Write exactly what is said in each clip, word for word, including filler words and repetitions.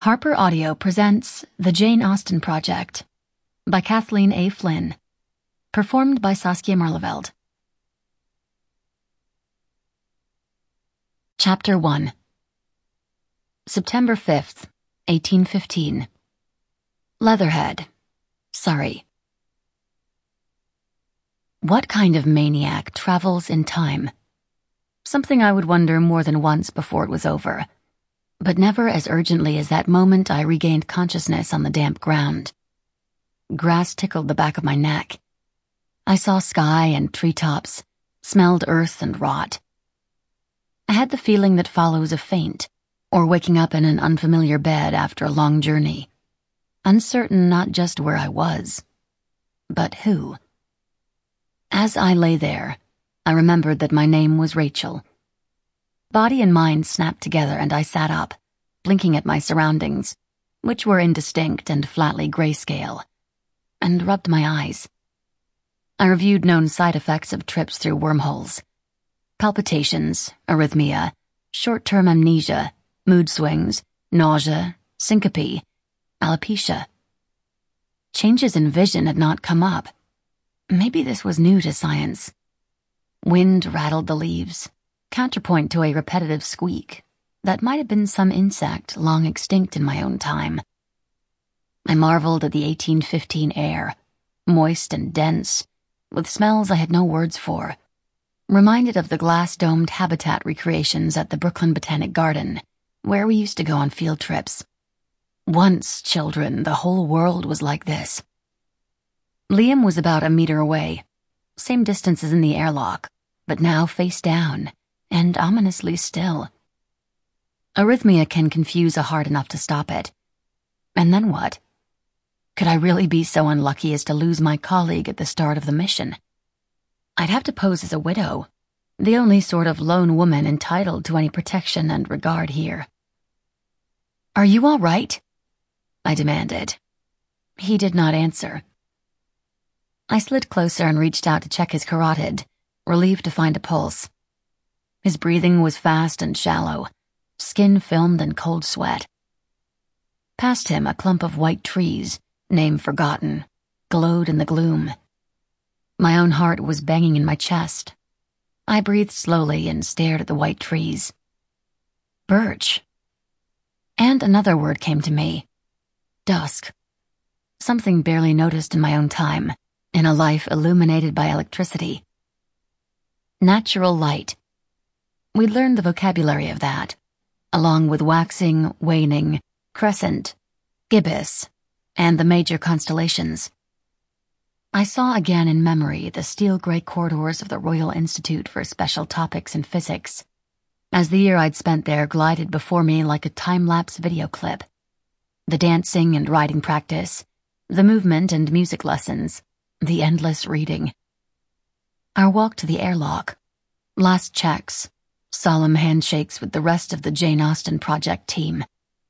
Harper Audio presents The Jane Austen Project by Kathleen A. Flynn, performed by Saskia Marleveld. Chapter one. September fifth, eighteen fifteen. Leatherhead, Surrey. What kind of maniac travels in time? Something I would wonder more than once before it was over, but never as urgently as that moment I regained consciousness on the damp ground. Grass tickled the back of my neck. I saw sky and treetops, smelled earth and rot. I had the feeling that follows a faint, or waking up in an unfamiliar bed after a long journey, uncertain not just where I was, but who. As I lay there, I remembered that my name was Rachel. Body and mind snapped together and I sat up, blinking at my surroundings, which were indistinct and flatly grayscale, and rubbed my eyes. I reviewed known side effects of trips through wormholes. Palpitations, arrhythmia, short-term amnesia, mood swings, nausea, syncope, alopecia. Changes in vision had not come up. Maybe this was new to science. Wind rattled the leaves, counterpoint to a repetitive squeak that might have been some insect long extinct in my own time. I marveled at the eighteen fifteen air, moist and dense, with smells I had no words for, reminded of the glass-domed habitat recreations at the Brooklyn Botanic Garden, where we used to go on field trips. Once, children, the whole world was like this. Liam was about a meter away, same distance as in the airlock, but now face down, and ominously still. Arrhythmia can confuse a heart enough to stop it. And then what? Could I really be so unlucky as to lose my colleague at the start of the mission? I'd have to pose as a widow, the only sort of lone woman entitled to any protection and regard here. "Are you all right?" I demanded. He did not answer. I slid closer and reached out to check his carotid, relieved to find a pulse. His breathing was fast and shallow, skin filmed in cold sweat. Past him, a clump of white trees, name forgotten, glowed in the gloom. My own heart was banging in my chest. I breathed slowly and stared at the white trees. Birch. And another word came to me. Dusk. Something barely noticed in my own time, in a life illuminated by electricity. Natural light. We learned the vocabulary of that, along with waxing, waning, crescent, gibbous, and the major constellations. I saw again in memory the steel-gray corridors of the Royal Institute for Special Topics in Physics, as the year I'd spent there glided before me like a time-lapse video clip. The dancing and writing practice, the movement and music lessons, the endless reading. Our walk to the airlock, last checks, solemn handshakes with the rest of the Jane Austen Project team.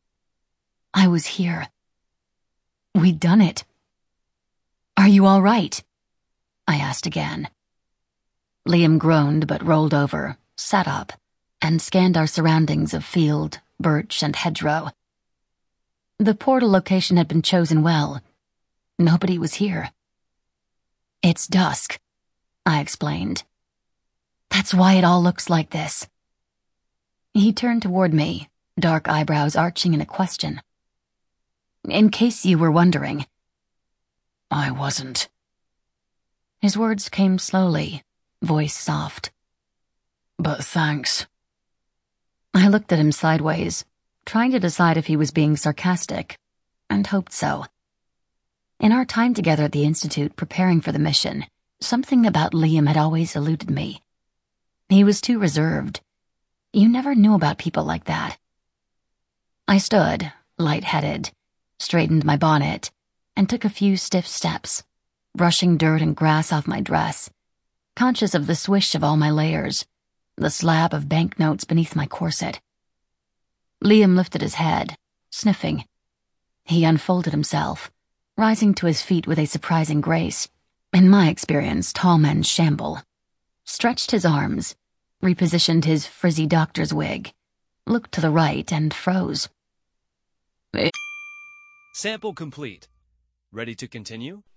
I was here. We'd done it. "Are you all right?" I asked again. Liam groaned but rolled over, sat up, and scanned our surroundings of field, birch, and hedgerow. The portal location had been chosen well. Nobody was here. "It's dusk," I explained. "That's why it all looks like this." He turned toward me, dark eyebrows arching in a question. "In case you were wondering." "I wasn't." His words came slowly, voice soft. "But thanks." I looked at him sideways, trying to decide if he was being sarcastic, and hoped so. In our time together at the Institute preparing for the mission, something about Liam had always eluded me. He was too reserved. You never knew about people like that. I stood, light-headed, straightened my bonnet, and took a few stiff steps, brushing dirt and grass off my dress, conscious of the swish of all my layers, the slab of banknotes beneath my corset. Liam lifted his head, sniffing. He unfolded himself, rising to his feet with a surprising grace. In my experience, tall men shamble. Stretched his arms, repositioned his frizzy doctor's wig, looked to the right, and froze. Sample complete. Ready to continue?